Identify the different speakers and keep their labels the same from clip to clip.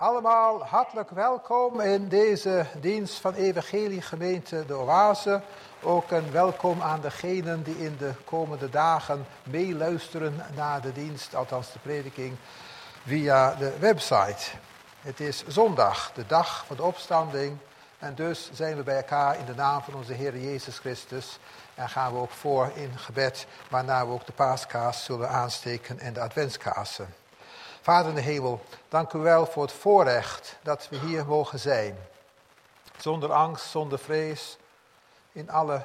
Speaker 1: Allemaal hartelijk welkom in deze dienst van Evangelie Gemeente de Oase. Ook een welkom aan degenen die in de komende dagen meeluisteren naar de dienst, althans de prediking, via de website. Het is zondag, de dag van de opstanding. En dus zijn we bij elkaar in de naam van onze Heer Jezus Christus. En gaan we ook voor in gebed, waarna we ook de paaskaas zullen aansteken en de adventskaarsen. Vader in de hemel, dank u wel voor het voorrecht dat we hier mogen zijn. Zonder angst, zonder vrees, in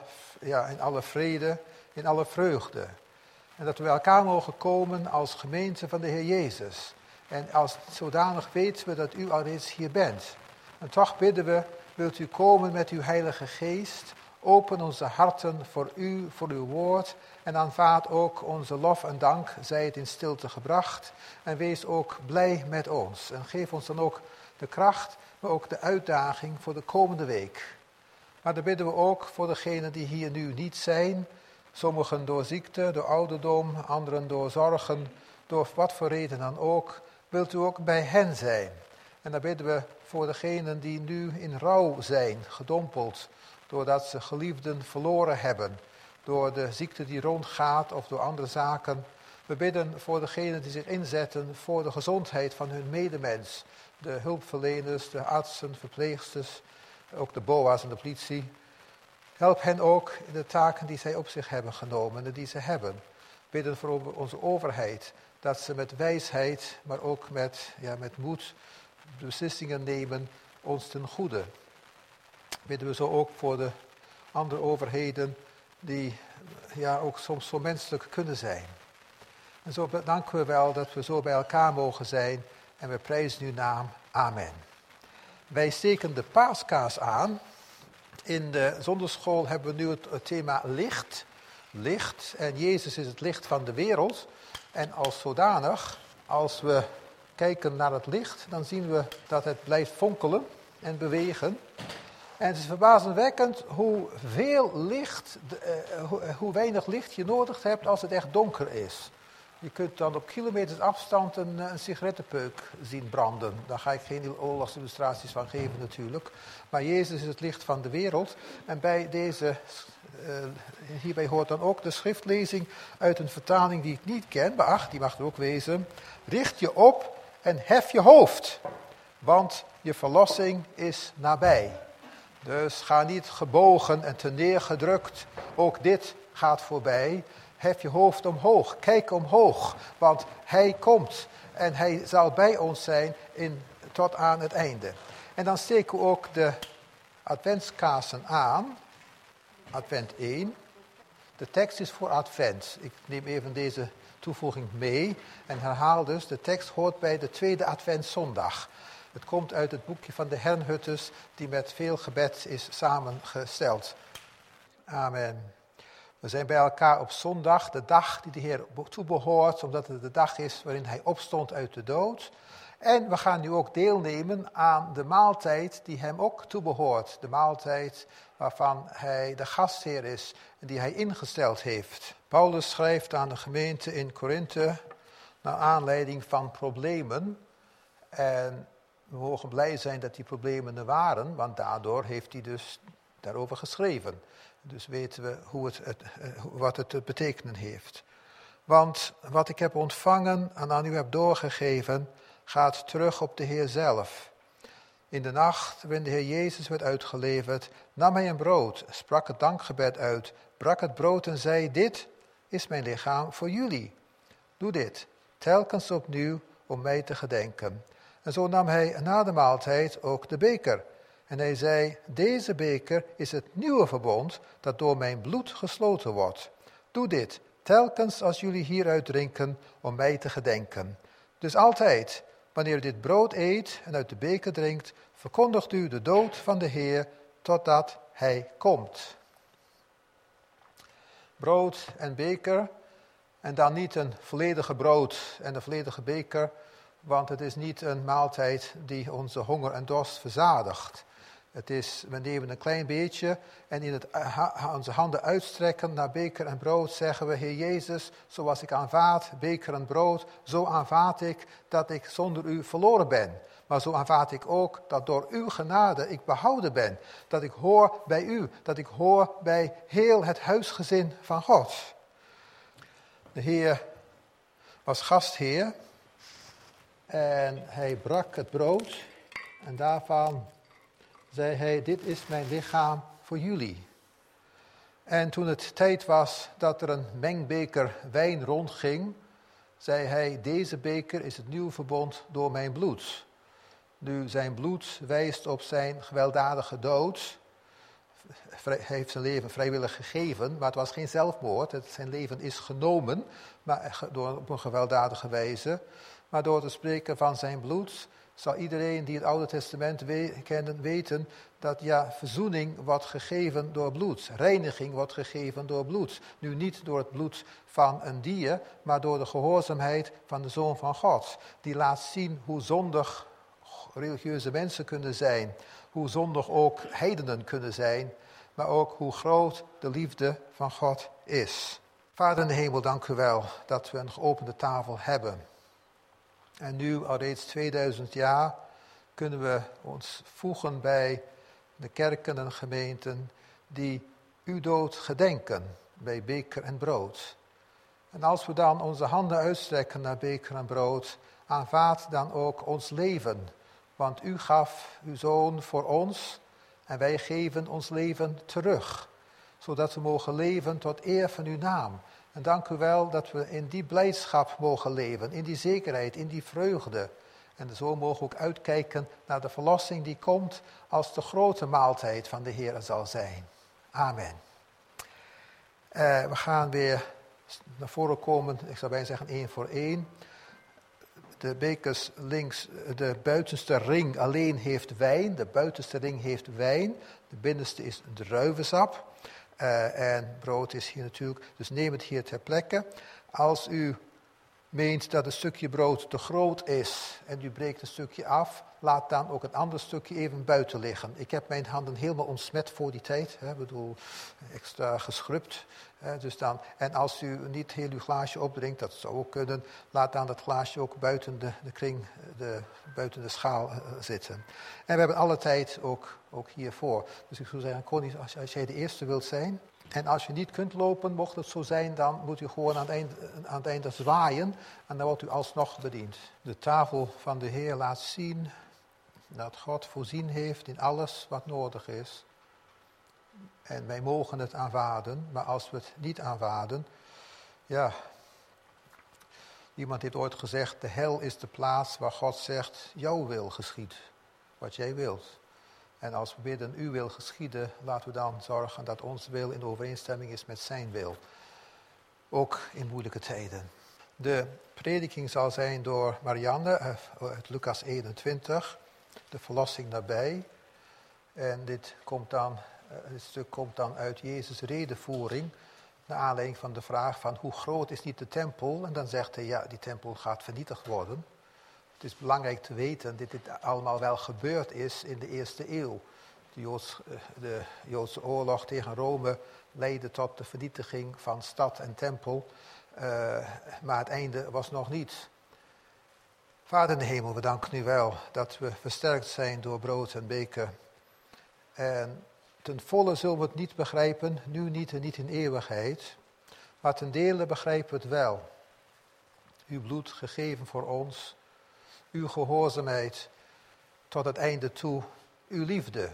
Speaker 1: alle vrede, in alle vreugde. En dat we bij elkaar mogen komen als gemeente van de Heer Jezus. En als zodanig weten we dat u al reeds hier bent. En toch bidden we, wilt u komen met uw Heilige Geest. Open onze harten voor u, voor uw woord. En aanvaard ook onze lof en dank, zij het in stilte gebracht. En wees ook blij met ons. En geef ons dan ook de kracht, maar ook de uitdaging voor de komende week. Maar dan bidden we ook voor degenen die hier nu niet zijn. Sommigen door ziekte, door ouderdom, anderen door zorgen, door wat voor reden dan ook. Wilt u ook bij hen zijn. En dan bidden we voor degenen die nu in rouw zijn, gedompeld. Doordat ze geliefden verloren hebben. Door de ziekte die rondgaat of door andere zaken. We bidden voor degenen die zich inzetten voor de gezondheid van hun medemens. De hulpverleners, de artsen, verpleegsters, ook de BOA's en de politie. Help hen ook in de taken die zij op zich hebben genomen en die ze hebben. We bidden voor onze overheid, dat ze met wijsheid, maar ook met moed beslissingen nemen ons ten goede. Bidden we zo ook voor de andere overheden die ook soms zo menselijk kunnen zijn. En zo danken we wel dat we zo bij elkaar mogen zijn en we prijzen uw naam. Amen. Wij steken de paaskaas aan. In de zondagschool hebben we nu het thema licht. Licht. En Jezus is het licht van de wereld. En als zodanig, als we kijken naar het licht, dan zien we dat het blijft fonkelen en bewegen. En het is verbazingwekkend hoe weinig licht je nodig hebt als het echt donker is. Je kunt dan op kilometers afstand een sigarettenpeuk zien branden. Daar ga ik geen oorlogsillustraties van geven natuurlijk. Maar Jezus is het licht van de wereld. En bij hierbij hoort dan ook de schriftlezing uit een vertaling die ik niet ken. Maar die mag er ook wezen. Richt je op en hef je hoofd. Want je verlossing is nabij. Dus ga niet gebogen en terneergedrukt. Ook dit gaat voorbij. Hef je hoofd omhoog. Kijk omhoog. Want hij komt. En hij zal bij ons zijn tot aan het einde. En dan steken we ook de adventskaarsen aan. Advent 1. De tekst is voor advent. Ik neem even deze toevoeging mee. En herhaal dus. De tekst hoort bij de tweede adventszondag. Het komt uit het boekje van de Herrnhutters, die met veel gebed is samengesteld. Amen. We zijn bij elkaar op zondag, de dag die de Heer toebehoort, omdat het de dag is waarin hij opstond uit de dood. En we gaan nu ook deelnemen aan de maaltijd die hem ook toebehoort. De maaltijd waarvan hij de gastheer is en die hij ingesteld heeft. Paulus schrijft aan de gemeente in Korinthe naar aanleiding van problemen. En we mogen blij zijn dat die problemen er waren, want daardoor heeft hij dus daarover geschreven. Dus weten we wat het te betekenen heeft. Want wat ik heb ontvangen en aan u heb doorgegeven, gaat terug op de Heer zelf. In de nacht, waarin de Heer Jezus werd uitgeleverd, nam hij een brood, sprak het dankgebed uit, brak het brood en zei, dit is mijn lichaam voor jullie. Doe dit, telkens opnieuw om mij te gedenken. En zo nam hij na de maaltijd ook de beker. En hij zei, deze beker is het nieuwe verbond dat door mijn bloed gesloten wordt. Doe dit, telkens als jullie hieruit drinken, om mij te gedenken. Dus altijd, wanneer u dit brood eet en uit de beker drinkt, verkondigt u de dood van de Heer, totdat hij komt. Brood en beker, en dan niet een volledige brood en een volledige beker, want het is niet een maaltijd die onze honger en dorst verzadigt. We nemen een klein beetje en in onze handen uitstrekken naar beker en brood zeggen we, Heer Jezus, zoals ik aanvaard beker en brood, zo aanvaard ik dat ik zonder u verloren ben. Maar zo aanvaard ik ook dat door uw genade ik behouden ben. Dat ik hoor bij u, dat ik hoor bij heel het huisgezin van God. De Heer was gastheer en hij brak het brood en daarvan zei hij, dit is mijn lichaam voor jullie. En toen het tijd was dat er een mengbeker wijn rondging, zei hij, deze beker is het nieuwe verbond door mijn bloed. Nu, zijn bloed wijst op zijn gewelddadige dood. Hij heeft zijn leven vrijwillig gegeven, maar het was geen zelfmoord. Zijn leven is genomen, maar op een gewelddadige wijze. Maar door te spreken van zijn bloed zal iedereen die het Oude Testament kennen weten dat verzoening wordt gegeven door bloed. Reiniging wordt gegeven door bloed. Nu niet door het bloed van een dier, maar door de gehoorzaamheid van de Zoon van God. Die laat zien hoe zondig religieuze mensen kunnen zijn. Hoe zondig ook heidenen kunnen zijn. Maar ook hoe groot de liefde van God is. Vader in de hemel, dank u wel dat we een geopende tafel hebben. En nu, al reeds 2000 jaar, kunnen we ons voegen bij de kerken en gemeenten die uw dood gedenken bij beker en brood. En als we dan onze handen uitstrekken naar beker en brood, aanvaard dan ook ons leven. Want u gaf uw zoon voor ons en wij geven ons leven terug. Zodat we mogen leven tot eer van uw naam. En dank u wel dat we in die blijdschap mogen leven, in die zekerheid, in die vreugde. En zo mogen we ook uitkijken naar de verlossing die komt als de grote maaltijd van de Heer zal zijn. Amen. We gaan weer naar voren komen, ik zou bijna zeggen 1 voor 1. De bekers links, de buitenste ring alleen heeft wijn. De buitenste ring heeft wijn. De binnenste is druivensap. En brood is hier natuurlijk, dus neem het hier ter plekke. Als u meent dat een stukje brood te groot is en u breekt een stukje af, laat dan ook een ander stukje even buiten liggen. Ik heb mijn handen helemaal ontsmet voor die tijd, extra geschrubt. Dus dan, en als u niet heel uw glaasje opdrinkt, dat zou ook kunnen, laat dan dat glaasje ook buiten de kring, buiten de schaal zitten. En we hebben alle tijd ook hiervoor. Dus ik zou zeggen, Connie, als jij de eerste wilt zijn, en als je niet kunt lopen, mocht het zo zijn, dan moet u gewoon aan het einde zwaaien en dan wordt u alsnog bediend. De tafel van de Heer laat zien dat God voorzien heeft in alles wat nodig is. En wij mogen het aanvaarden, maar als we het niet aanvaarden, iemand heeft ooit gezegd, de hel is de plaats waar God zegt, jouw wil geschiedt, wat jij wilt. En als we bidden, uw wil geschieden, laten we dan zorgen dat onze wil in overeenstemming is met zijn wil. Ook in moeilijke tijden. De prediking zal zijn door Marianne uit Lucas 21, de verlossing nabij. En dit stuk komt dan uit Jezus' redevoering, naar aanleiding van de vraag van hoe groot is niet de tempel? En dan zegt hij, die tempel gaat vernietigd worden. Het is belangrijk te weten dat dit allemaal wel gebeurd is in de eerste eeuw. De Joodse oorlog tegen Rome leidde tot de vernietiging van stad en tempel. Maar het einde was nog niet. Vader in de hemel, we danken u wel dat we versterkt zijn door brood en beker. En ten volle zullen we het niet begrijpen, nu niet en niet in eeuwigheid. Maar ten dele begrijpen we het wel. Uw bloed gegeven voor ons. Uw gehoorzaamheid tot het einde toe, uw liefde.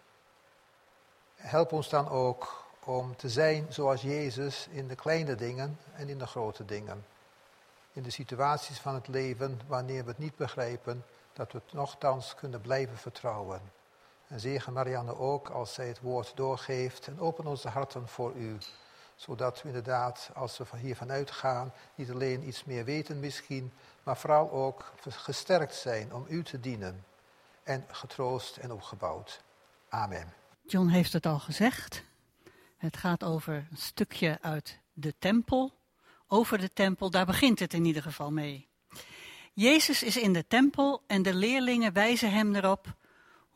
Speaker 1: Help ons dan ook om te zijn zoals Jezus in de kleine dingen en in de grote dingen. In de situaties van het leven, wanneer we het niet begrijpen, dat we het nochtans kunnen blijven vertrouwen. En zegen Marianne ook als zij het woord doorgeeft en open onze harten voor u. Zodat we inderdaad, als we hiervan uitgaan, niet alleen iets meer weten misschien, maar vooral ook gesterkt zijn om u te dienen. En getroost en opgebouwd. Amen.
Speaker 2: John heeft het al gezegd. Het gaat over een stukje uit de tempel. Over de tempel, daar begint het in ieder geval mee. Jezus is in de tempel en de leerlingen wijzen hem erop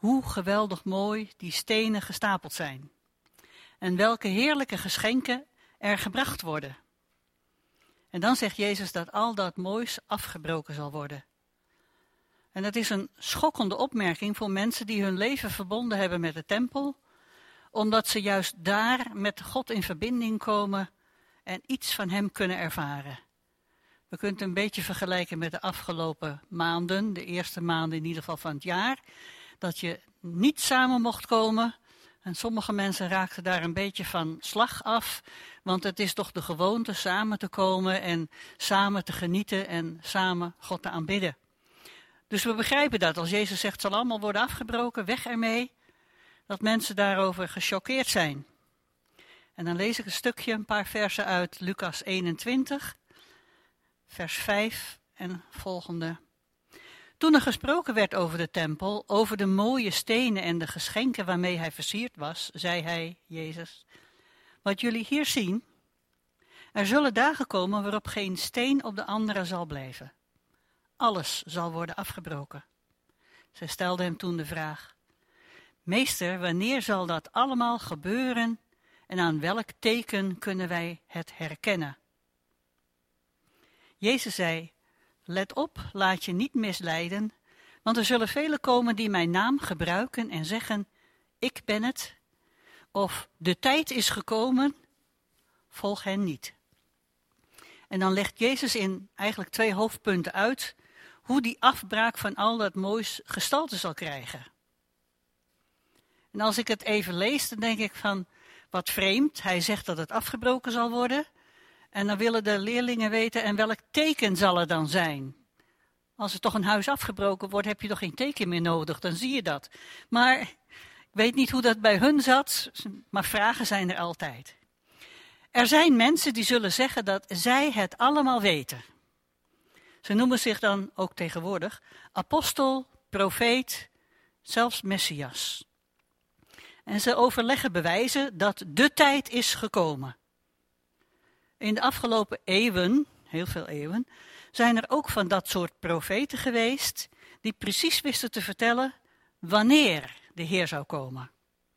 Speaker 2: hoe geweldig mooi die stenen gestapeld zijn. En welke heerlijke geschenken er gebracht worden. En dan zegt Jezus dat al dat moois afgebroken zal worden. En dat is een schokkende opmerking voor mensen die hun leven verbonden hebben met de tempel, omdat ze juist daar met God in verbinding komen en iets van hem kunnen ervaren. We kunnen het een beetje vergelijken met de afgelopen maanden, de eerste maanden in ieder geval van het jaar, dat je niet samen mocht komen. En sommige mensen raakten daar een beetje van slag af, want het is toch de gewoonte samen te komen en samen te genieten en samen God te aanbidden. Dus we begrijpen dat als Jezus zegt, het zal allemaal worden afgebroken, weg ermee, dat mensen daarover gechoqueerd zijn. En dan lees ik een stukje, een paar versen uit Lucas 21, vers 5 en volgende. Toen er gesproken werd over de tempel, over de mooie stenen en de geschenken waarmee hij versierd was, zei hij, Jezus, wat jullie hier zien, er zullen dagen komen waarop geen steen op de andere zal blijven. Alles zal worden afgebroken. Zij stelde hem toen de vraag, Meester, wanneer zal dat allemaal gebeuren en aan welk teken kunnen wij het herkennen? Jezus zei, let op, laat je niet misleiden, want er zullen velen komen die mijn naam gebruiken en zeggen, ik ben het, of de tijd is gekomen, volg hen niet. En dan legt Jezus in eigenlijk 2 hoofdpunten uit hoe die afbraak van al dat moois gestalte zal krijgen. En als ik het even lees, dan denk ik van, wat vreemd, hij zegt dat het afgebroken zal worden. En dan willen de leerlingen weten, en welk teken zal er dan zijn? Als er toch een huis afgebroken wordt, heb je toch geen teken meer nodig, dan zie je dat. Maar ik weet niet hoe dat bij hun zat, maar vragen zijn er altijd. Er zijn mensen die zullen zeggen dat zij het allemaal weten. Ze noemen zich dan ook tegenwoordig apostel, profeet, zelfs Messias. En ze overleggen bewijzen dat de tijd is gekomen. In de afgelopen eeuwen, heel veel eeuwen, zijn er ook van dat soort profeten geweest die precies wisten te vertellen wanneer de Heer zou komen.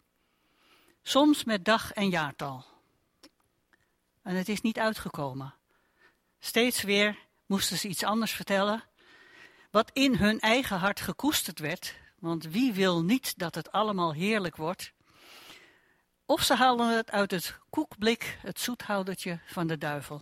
Speaker 2: Soms met dag en jaartal. En het is niet uitgekomen. Steeds weer moesten ze iets anders vertellen, wat in hun eigen hart gekoesterd werd, want wie wil niet dat het allemaal heerlijk wordt? Of ze haalden het uit het koekblik, het zoethoudertje van de duivel.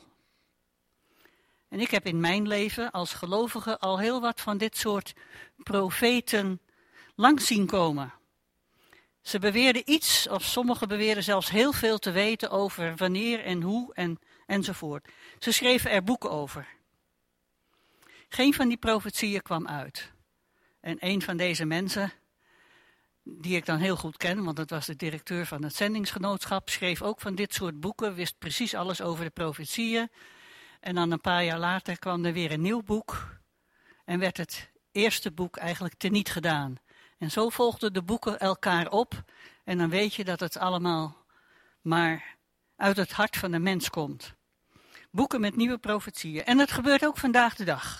Speaker 2: En ik heb in mijn leven als gelovige al heel wat van dit soort profeten langs zien komen. Ze beweerden iets, of sommigen beweerden zelfs heel veel te weten over wanneer en hoe enzovoort. Ze schreven er boeken over. Geen van die profetieën kwam uit. En een van deze mensen, die ik dan heel goed ken, want dat was de directeur van het zendingsgenootschap, schreef ook van dit soort boeken, wist precies alles over de profetieën. En dan een paar jaar later kwam er weer een nieuw boek en werd het eerste boek eigenlijk teniet gedaan. En zo volgden de boeken elkaar op en dan weet je dat het allemaal maar uit het hart van de mens komt. Boeken met nieuwe profetieën. En dat gebeurt ook vandaag de dag.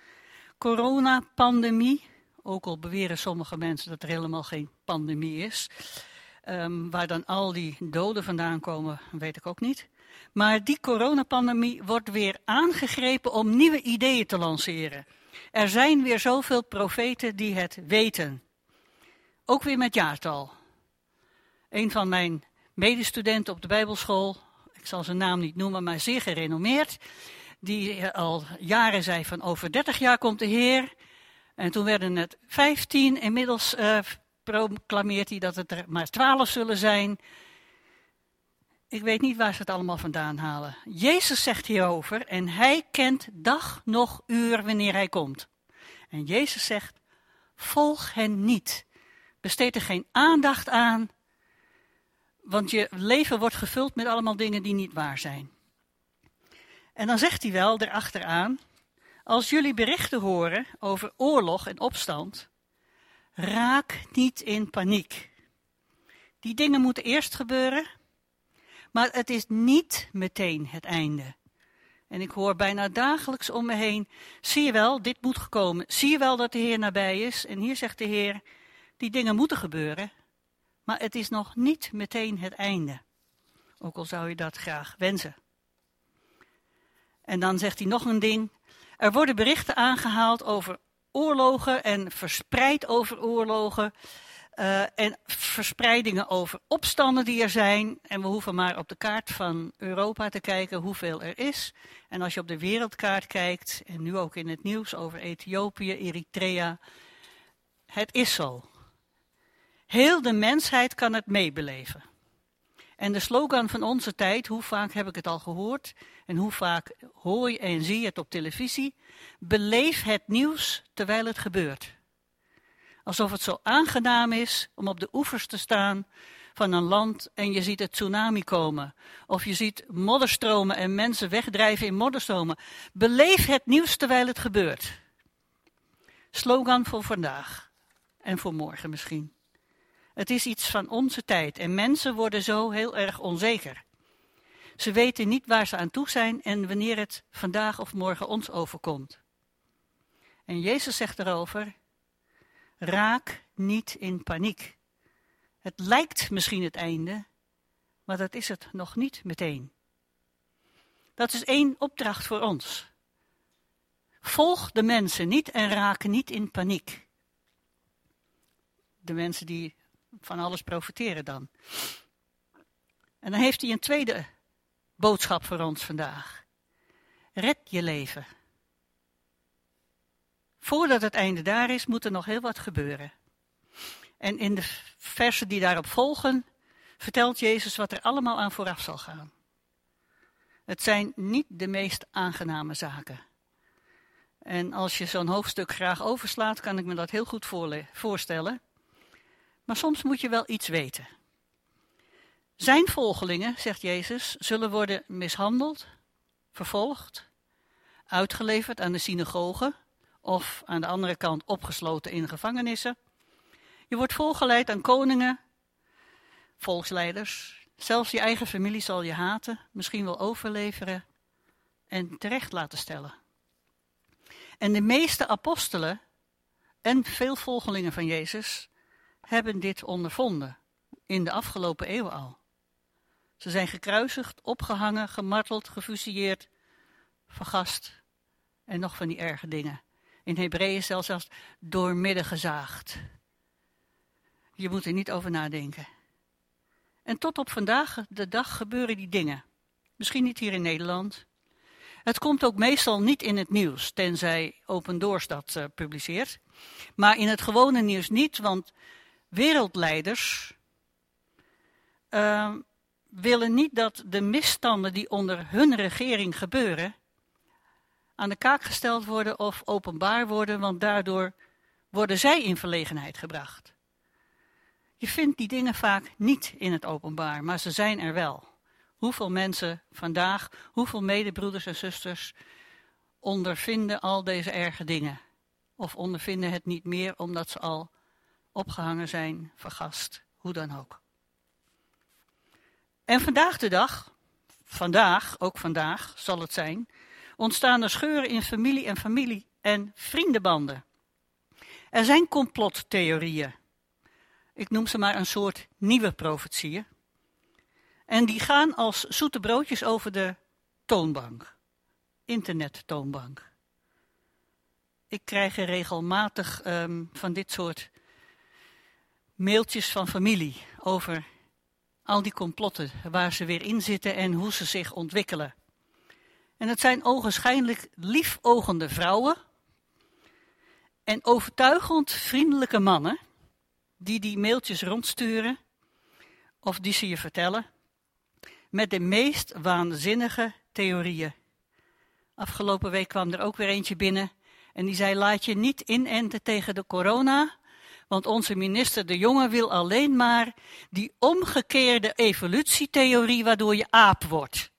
Speaker 2: Coronapandemie, ook al beweren sommige mensen dat er helemaal geen pandemie is. Waar dan al die doden vandaan komen, weet ik ook niet. Maar die coronapandemie wordt weer aangegrepen om nieuwe ideeën te lanceren. Er zijn weer zoveel profeten die het weten. Ook weer met jaartal. Een van mijn medestudenten op de Bijbelschool, ik zal zijn naam niet noemen, maar zeer gerenommeerd, die al jaren zei van over 30 jaar komt de Heer. En toen werden het 15, inmiddels proclameert hij dat het er maar 12 zullen zijn. Ik weet niet waar ze het allemaal vandaan halen. Jezus zegt hierover en hij kent dag nog uur wanneer hij komt. En Jezus zegt, volg hen niet. Besteed er geen aandacht aan, want je leven wordt gevuld met allemaal dingen die niet waar zijn. En dan zegt hij wel erachteraan, als jullie berichten horen over oorlog en opstand, raak niet in paniek. Die dingen moeten eerst gebeuren, maar het is niet meteen het einde. En ik hoor bijna dagelijks om me heen, zie je wel, dit moet gekomen. Zie je wel dat de Heer nabij is? En hier zegt de Heer, Die dingen moeten gebeuren, maar het is nog niet meteen het einde. Ook al zou je dat graag wensen. En dan zegt hij nog een ding. Er worden berichten aangehaald over oorlogen en verspreid over oorlogen. En verspreidingen over opstanden die er zijn. En we hoeven maar op de kaart van Europa te kijken hoeveel er is. En als je op de wereldkaart kijkt, en nu ook in het nieuws over Ethiopië, Eritrea. Het is zo. Heel de mensheid kan het meebeleven. En de slogan van onze tijd, hoe vaak heb ik het al gehoord en hoe vaak hoor je en zie je het op televisie, beleef het nieuws terwijl het gebeurt. Alsof het zo aangenaam is om op de oevers te staan van een land en je ziet het tsunami komen. Of je ziet modderstromen en mensen wegdrijven in modderstromen. Beleef het nieuws terwijl het gebeurt. Slogan voor vandaag en voor morgen misschien. Het is iets van onze tijd en mensen worden zo heel erg onzeker. Ze weten niet waar ze aan toe zijn en wanneer het vandaag of morgen ons overkomt. En Jezus zegt erover, raak niet in paniek. Het lijkt misschien het einde, maar dat is het nog niet meteen. Dat is 1 opdracht voor ons. Volg de mensen niet en raak niet in paniek. De mensen die van alles profiteren dan. En dan heeft hij een tweede boodschap voor ons vandaag. Red je leven. Voordat het einde daar is, moet er nog heel wat gebeuren. En in de versen die daarop volgen, vertelt Jezus wat er allemaal aan vooraf zal gaan. Het zijn niet de meest aangename zaken. En als je zo'n hoofdstuk graag overslaat, kan ik me dat heel goed voorstellen. Maar soms moet je wel iets weten. Zijn volgelingen, zegt Jezus, zullen worden mishandeld, vervolgd, uitgeleverd aan de synagogen of aan de andere kant opgesloten in gevangenissen. Je wordt voorgeleid aan koningen, volksleiders. Zelfs je eigen familie zal je haten, misschien wel overleveren en terecht laten stellen. En de meeste apostelen en veel volgelingen van Jezus hebben dit ondervonden in de afgelopen eeuwen al. Ze zijn gekruisigd, opgehangen, gemarteld, gefusilleerd, vergast en nog van die erge dingen. In Hebreeën zelfs doormidden gezaagd. Je moet er niet over nadenken. En tot op vandaag de dag gebeuren die dingen. Misschien niet hier in Nederland. Het komt ook meestal niet in het nieuws, tenzij Open Doors dat publiceert. Maar in het gewone nieuws niet, want wereldleiders willen niet dat de misstanden die onder hun regering gebeuren aan de kaak gesteld worden of openbaar worden, want daardoor worden zij in verlegenheid gebracht. Je vindt die dingen vaak niet in het openbaar, maar ze zijn er wel. Hoeveel mensen vandaag, hoeveel medebroeders en zusters ondervinden al deze erge dingen? Of ondervinden het niet meer omdat ze al opgehangen zijn, vergast, hoe dan ook. En vandaag de dag, ook vandaag zal het zijn, ontstaan er scheuren in familie en vriendenbanden. Er zijn complottheorieën. Ik noem ze maar een soort nieuwe profetieën. En die gaan als zoete broodjes over de toonbank. Internettoonbank. Ik krijg er regelmatig van dit soort mailtjes van familie over al die complotten waar ze weer in zitten en hoe ze zich ontwikkelen. En het zijn ogenschijnlijk liefogende vrouwen en overtuigend vriendelijke mannen die mailtjes rondsturen of die ze je vertellen met de meest waanzinnige theorieën. Afgelopen week kwam er ook weer eentje binnen en die zei: laat je niet inenten tegen de corona, want onze minister De Jonge wil alleen maar die omgekeerde evolutietheorie waardoor je aap wordt.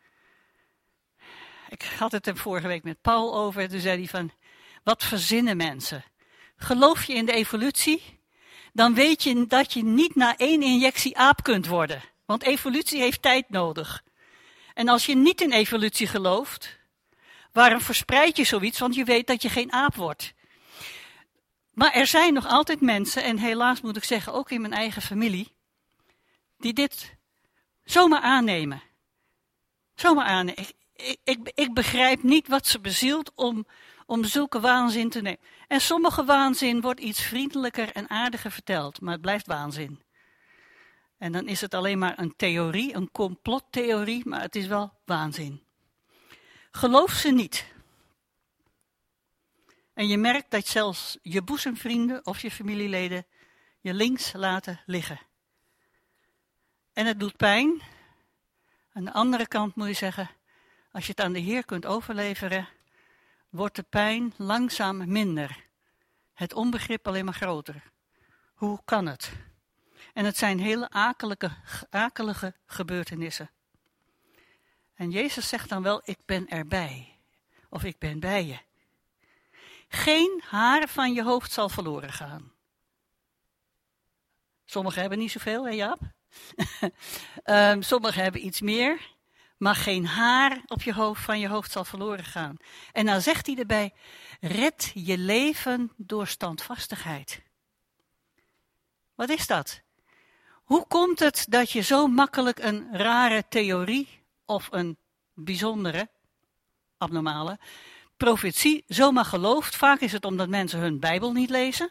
Speaker 2: Ik had het er vorige week met Paul over, toen zei hij van: wat verzinnen mensen? Geloof je in de evolutie? Dan weet je dat je niet na 1 injectie aap kunt worden. Want evolutie heeft tijd nodig. En als je niet in evolutie gelooft, waarom verspreid je zoiets? Want je weet dat je geen aap wordt. Maar er zijn nog altijd mensen, en helaas moet ik zeggen, ook in mijn eigen familie, die dit zomaar aannemen. Zomaar aannemen. Ik begrijp niet wat ze bezielt om zulke waanzin te nemen. En sommige waanzin wordt iets vriendelijker en aardiger verteld, maar het blijft waanzin. En dan is het alleen maar een theorie, een complottheorie, maar het is wel waanzin. Geloof ze niet. En je merkt dat zelfs je boezemvrienden of je familieleden je links laten liggen. En het doet pijn. Aan de andere kant moet je zeggen, als je het aan de Heer kunt overleveren, wordt de pijn langzaam minder. Het onbegrip alleen maar groter. Hoe kan het? En het zijn hele akelige gebeurtenissen. En Jezus zegt dan wel, ik ben erbij. Of ik ben bij je. Geen haar van je hoofd zal verloren gaan. Sommigen hebben niet zoveel, hè Jaap? Sommigen hebben iets meer. Maar geen haar op je hoofd van je hoofd zal verloren gaan. En dan zegt hij erbij, red je leven door standvastigheid. Wat is dat? Hoe komt het dat je zo makkelijk een rare theorie of een bijzondere, abnormale, profetie zomaar gelooft? Vaak is het omdat mensen hun Bijbel niet lezen.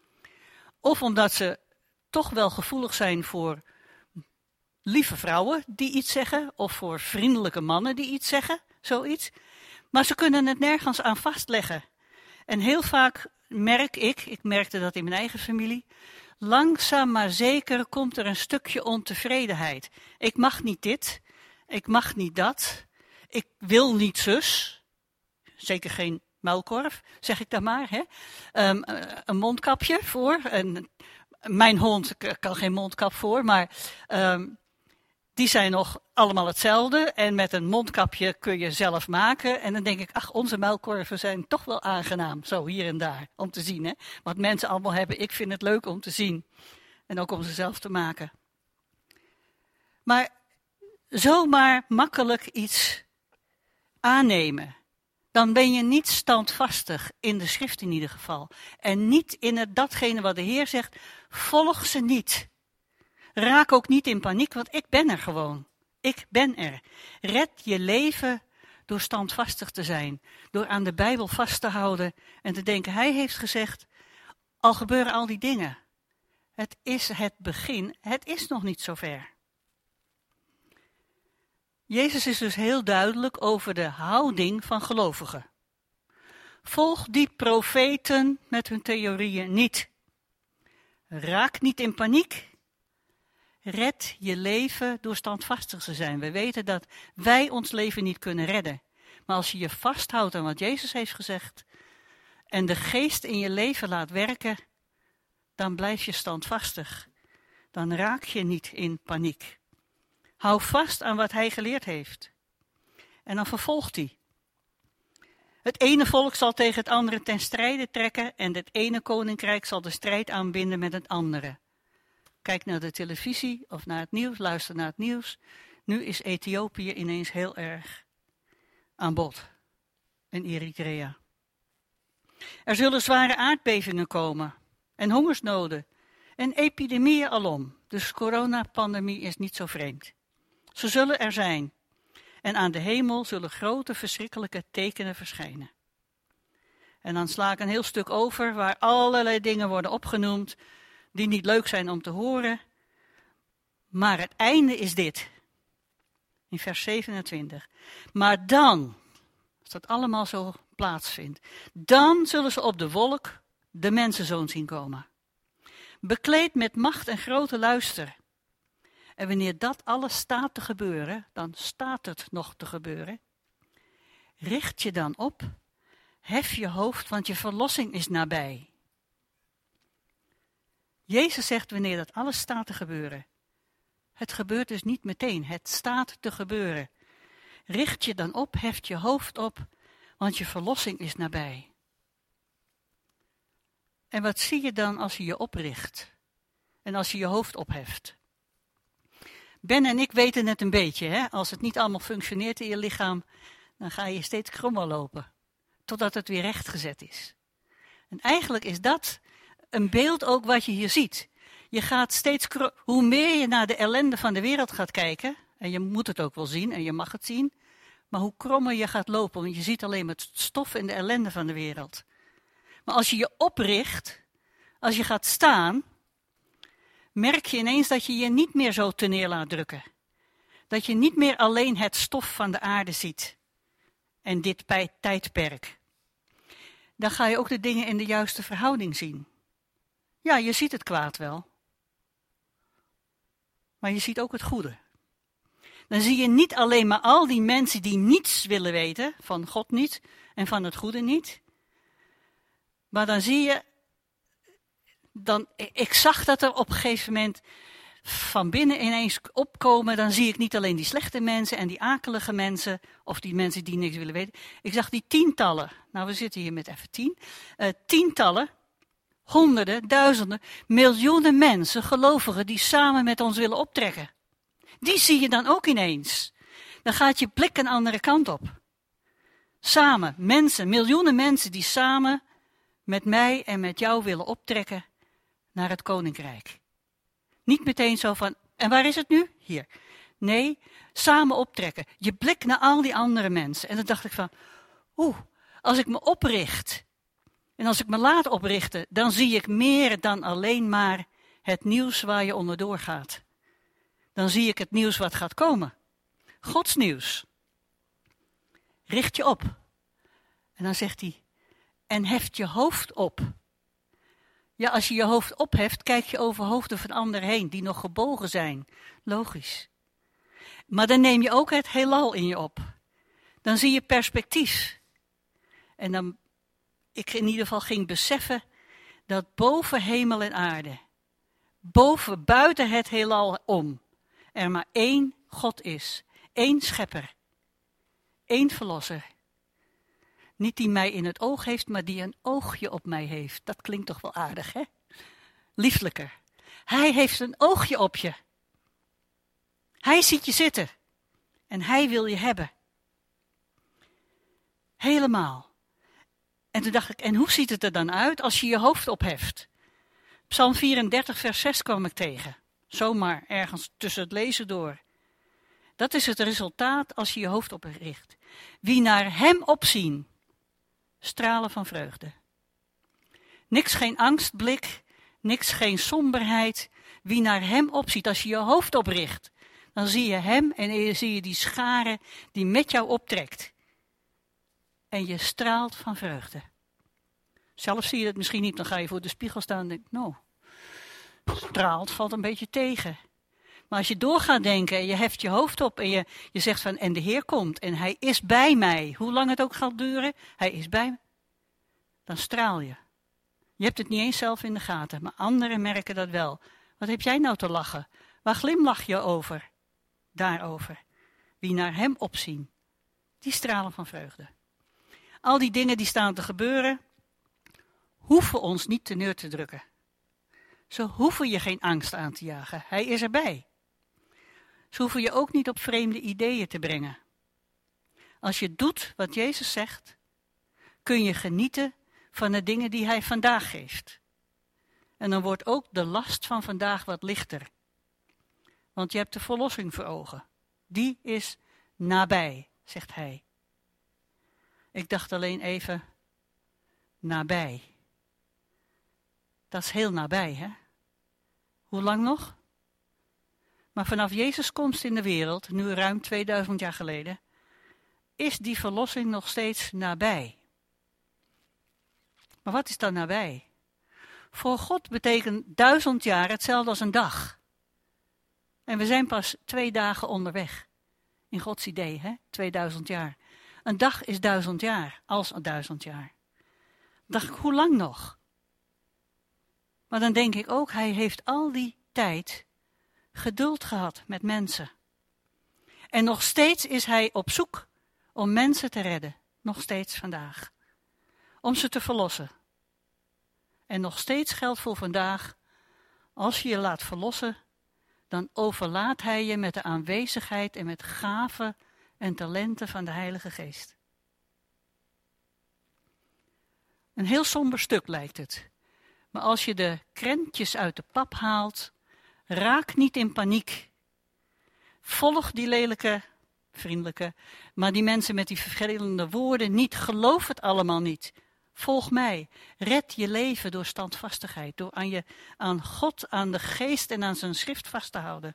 Speaker 2: Of omdat ze toch wel gevoelig zijn voor lieve vrouwen die iets zeggen. Of voor vriendelijke mannen die iets zeggen, zoiets. Maar ze kunnen het nergens aan vastleggen. En heel vaak ik merkte dat in mijn eigen familie, langzaam maar zeker komt er een stukje ontevredenheid. Ik mag niet dit, ik mag niet dat, ik wil niet zus. Zeker geen muilkorf, zeg ik dan maar. Hè? Een mondkapje voor. Mijn hond kan geen mondkap voor, maar die zijn nog allemaal hetzelfde. En met een mondkapje kun je zelf maken. En dan denk ik, ach, onze muilkorven zijn toch wel aangenaam. Zo hier en daar, om te zien. Hè? Wat mensen allemaal hebben, ik vind het leuk om te zien. En ook om ze zelf te maken. Maar zomaar makkelijk iets aannemen. Dan ben je niet standvastig, in de schrift in ieder geval. En niet in datgene wat de Heer zegt, volg ze niet. Raak ook niet in paniek, want ik ben er gewoon. Ik ben er. Red je leven door standvastig te zijn. Door aan de Bijbel vast te houden en te denken, hij heeft gezegd, al gebeuren al die dingen. Het is het begin, het is nog niet zover. Jezus is dus heel duidelijk over de houding van gelovigen. Volg die profeten met hun theorieën niet. Raak niet in paniek. Red je leven door standvastig te zijn. We weten dat wij ons leven niet kunnen redden. Maar als je je vasthoudt aan wat Jezus heeft gezegd en de geest in je leven laat werken, dan blijf je standvastig. Dan raak je niet in paniek. Hou vast aan wat hij geleerd heeft. En dan vervolgt hij. Het ene volk zal tegen het andere ten strijde trekken en het ene koninkrijk zal de strijd aanbinden met het andere. Kijk naar de televisie of naar het nieuws, luister naar het nieuws. Nu is Ethiopië ineens heel erg aan bod. En Eritrea. Er zullen zware aardbevingen komen en hongersnoden en epidemieën alom. Dus coronapandemie is niet zo vreemd. Ze zullen er zijn. En aan de hemel zullen grote verschrikkelijke tekenen verschijnen. En dan sla ik een heel stuk over waar allerlei dingen worden opgenoemd die niet leuk zijn om te horen. Maar het einde is dit. In vers 27. Maar dan, als dat allemaal zo plaatsvindt, dan zullen ze op de wolk de mensenzoon zien komen. Bekleed met macht en grote luister. En wanneer dat alles staat te gebeuren, dan staat het nog te gebeuren. Richt je dan op, hef je hoofd, want je verlossing is nabij. Jezus zegt wanneer dat alles staat te gebeuren. Het gebeurt dus niet meteen, het staat te gebeuren. Richt je dan op, heft je hoofd op, want je verlossing is nabij. En wat zie je dan als je je opricht? En als je je hoofd opheft? Ben en ik weten het een beetje, hè? Als het niet allemaal functioneert in je lichaam, dan ga je steeds krommer lopen, totdat het weer rechtgezet is. En eigenlijk is dat een beeld ook wat je hier ziet. Je gaat steeds, hoe meer je naar de ellende van de wereld gaat kijken, en je moet het ook wel zien en je mag het zien, maar hoe krommer je gaat lopen, want je ziet alleen maar het stof en de ellende van de wereld. Maar als je je opricht, als je gaat staan, merk je ineens dat je je niet meer zo toneel laat drukken. Dat je niet meer alleen het stof van de aarde ziet. En dit tijdperk. Dan ga je ook de dingen in de juiste verhouding zien. Ja, je ziet het kwaad wel. Maar je ziet ook het goede. Dan zie je niet alleen maar al die mensen die niets willen weten, van God niet en van het goede niet. Maar dan zie je, ik zag dat er op een gegeven moment van binnen ineens opkomen, dan zie ik niet alleen die slechte mensen en die akelige mensen, of die mensen die niks willen weten. Ik zag die tientallen, nou we zitten hier met even 10, tientallen, honderden, duizenden, miljoenen mensen, gelovigen, die samen met ons willen optrekken. Die zie je dan ook ineens. Dan gaat je blik een andere kant op. Samen, mensen, miljoenen mensen die samen met mij en met jou willen optrekken naar het koninkrijk. Niet meteen zo van, en waar is het nu? Hier. Nee, samen optrekken. Je blik naar al die andere mensen. En dan dacht ik van, als ik me opricht en als ik me laat oprichten, dan zie ik meer dan alleen maar het nieuws waar je onderdoor gaat. Dan zie ik het nieuws wat gaat komen. Gods nieuws. Richt je op. En dan zegt hij, en heft je hoofd op. Ja, als je je hoofd opheft, kijk je over hoofden van anderen heen, die nog gebogen zijn. Logisch. Maar dan neem je ook het heelal in je op. Dan zie je perspectief. En dan, ik in ieder geval ging beseffen, dat boven hemel en aarde, buiten het heelal om, er maar één God is. Één schepper. Één verlosser. Niet die mij in het oog heeft, maar die een oogje op mij heeft. Dat klinkt toch wel aardig, hè? Lieflijker. Hij heeft een oogje op je. Hij ziet je zitten. En hij wil je hebben. Helemaal. En toen dacht ik, en hoe ziet het er dan uit als je je hoofd opheft? Psalm 34, vers 6 kwam ik tegen. Zomaar ergens tussen het lezen door. Dat is het resultaat als je je hoofd opricht. Wie naar hem opzien, stralen van vreugde. Niks geen angstblik, niks geen somberheid. Wie naar hem opziet, als je je hoofd opricht, dan zie je hem en dan zie je die schare die met jou optrekt. En je straalt van vreugde. Zelf zie je dat misschien niet, dan ga je voor de spiegel staan en denk, nou, straalt, valt een beetje tegen. Maar als je door gaat denken en je heft je hoofd op en je zegt van, en de Heer komt en hij is bij mij, hoe lang het ook gaat duren, hij is bij me, dan straal je. Je hebt het niet eens zelf in de gaten, maar anderen merken dat wel. Wat heb jij nou te lachen? Waar glimlach je over? Daarover. Wie naar hem opzien, die stralen van vreugde. Al die dingen die staan te gebeuren, hoeven ons niet teneur te drukken. Ze hoeven je geen angst aan te jagen, hij is erbij. Ze hoeven je ook niet op vreemde ideeën te brengen. Als je doet wat Jezus zegt, kun je genieten van de dingen die hij vandaag geeft. En dan wordt ook de last van vandaag wat lichter. Want je hebt de verlossing voor ogen. Die is nabij, zegt hij. Ik dacht alleen even, nabij. Dat is heel nabij, hè? Hoe lang nog? Maar vanaf Jezus' komst in de wereld, nu ruim 2000 jaar geleden, is die verlossing nog steeds nabij. Maar wat is dan nabij? Voor God betekent 1000 jaar hetzelfde als een dag. En we zijn pas 2 dagen onderweg. In Gods idee, hè? 2000 jaar. Een dag is 1000 jaar, als 1000 jaar. Dan dacht ik, hoe lang nog? Maar dan denk ik ook, hij heeft al die tijd geduld gehad met mensen. En nog steeds is hij op zoek om mensen te redden. Nog steeds vandaag. Om ze te verlossen. En nog steeds geldt voor vandaag, als je je laat verlossen, dan overlaat hij je met de aanwezigheid en met gaven en talenten van de Heilige Geest. Een heel somber stuk lijkt het. Maar als je de krentjes uit de pap haalt, raak niet in paniek. Volg die lelijke, vriendelijke, maar die mensen met die vervelende woorden niet. Geloof het allemaal niet. Volg mij. Red je leven door standvastigheid. Door aan God, aan de geest en aan zijn schrift vast te houden.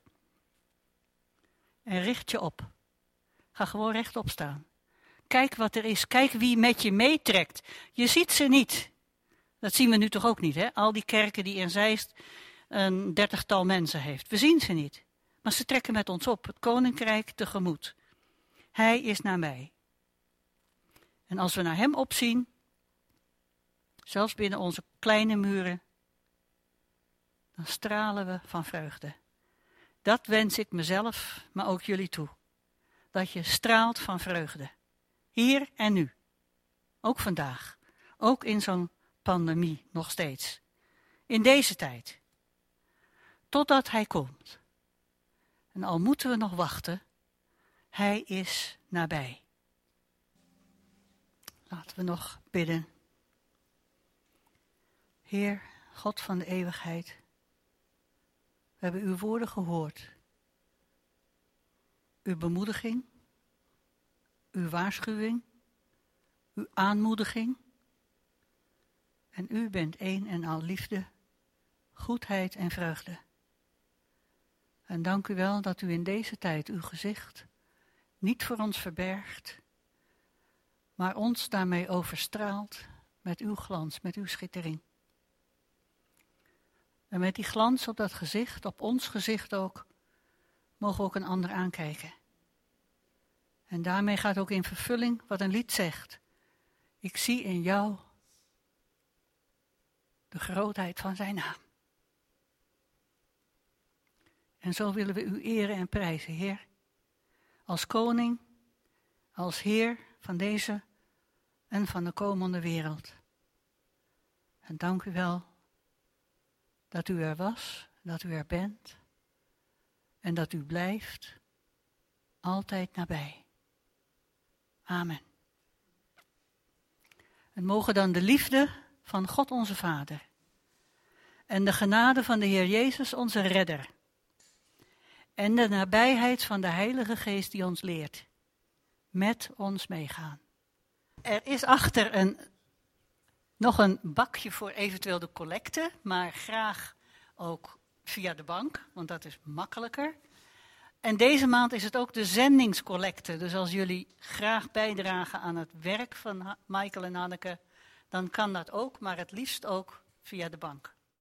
Speaker 2: En richt je op. Ga gewoon rechtop staan. Kijk wat er is. Kijk wie met je meetrekt. Je ziet ze niet. Dat zien we nu toch ook niet, hè? Al die kerken die in Zeist een 30-tal mensen heeft. We zien ze niet. Maar ze trekken met ons op. Het koninkrijk tegemoet. Hij is nabij. En als we naar hem opzien, zelfs binnen onze kleine muren, dan stralen we van vreugde. Dat wens ik mezelf, maar ook jullie toe. Dat je straalt van vreugde. Hier en nu. Ook vandaag. Ook in zo'n pandemie nog steeds. In deze tijd. Totdat hij komt. En al moeten we nog wachten, hij is nabij. Laten we nog bidden. Heer, God van de eeuwigheid, we hebben uw woorden gehoord. Uw bemoediging, uw waarschuwing, uw aanmoediging. En u bent één en al liefde, goedheid en vreugde. En dank u wel dat u in deze tijd uw gezicht niet voor ons verbergt, maar ons daarmee overstraalt met uw glans, met uw schittering. En met die glans op dat gezicht, op ons gezicht ook, mogen we ook een ander aankijken. En daarmee gaat ook in vervulling wat een lied zegt. Ik zie in jou de grootheid van zijn naam. En zo willen we u eren en prijzen, Heer. Als koning, als Heer van deze en van de komende wereld. En dank u wel dat u er was, dat u er bent en dat u blijft altijd nabij. Amen. En mogen dan de liefde van God onze Vader en de genade van de Heer Jezus onze Redder en de nabijheid van de Heilige Geest die ons leert, met ons meegaan. Er is achter nog een bakje voor eventueel de collecte, maar graag ook via de bank, want dat is makkelijker. En deze maand is het ook de zendingscollecte. Dus als jullie graag bijdragen aan het werk van Michael en Hanneke, dan kan dat ook, maar het liefst ook via de bank.